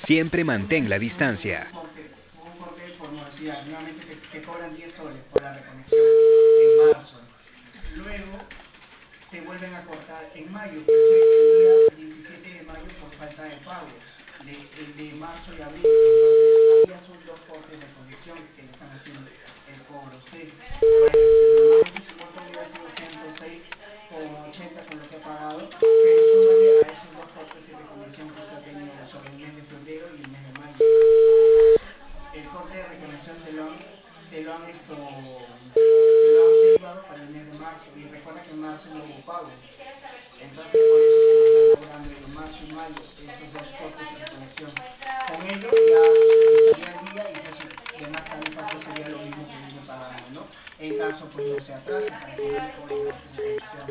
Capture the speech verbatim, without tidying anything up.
Siempre mantén la distancia. Hubo un corte, hubo un corte por morosidad. Nuevamente te, te cobran diez soles por la reconexión en marzo. Luego te vuelven a cortar en mayo, que fue el día diecisiete de mayo por falta de pago, de, el de marzo y abril. Entonces ahí ya son dos cortes de conexión que le están haciendo el cobro a usted. Por eso, normalmente su monto hubiera sido ciento seis con ochenta con lo que ha pagado, pero son